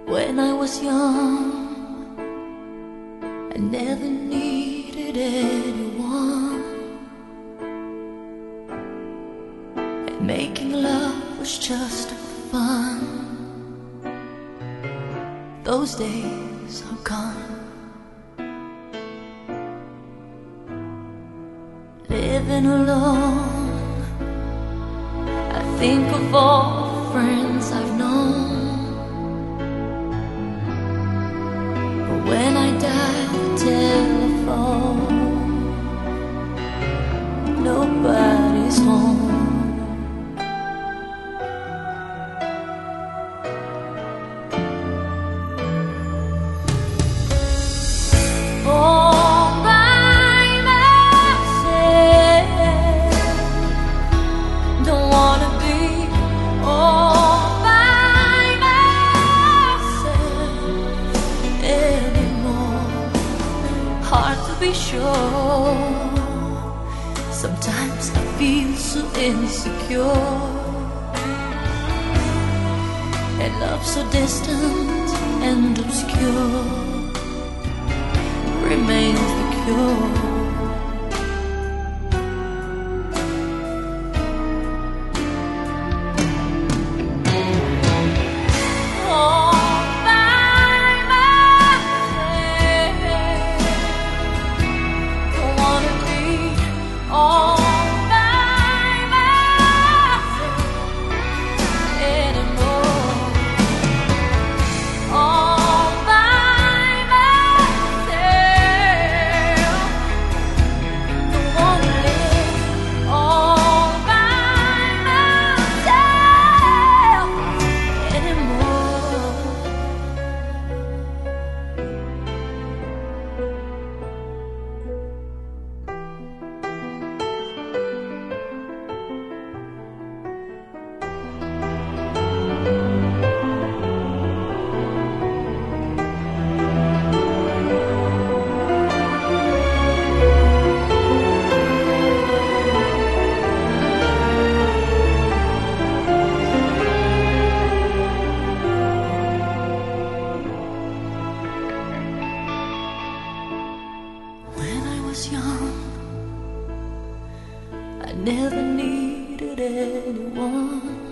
When I was young, I never needed anyone, and making love was just fun. Those days are gone. Living alone, I think of all the friends I've known. But when I dial the telephone, nobody's home. Hard to be sure. Sometimes I feel so insecure, and love so distant and obscure remains the cure. Young, I never needed anyone,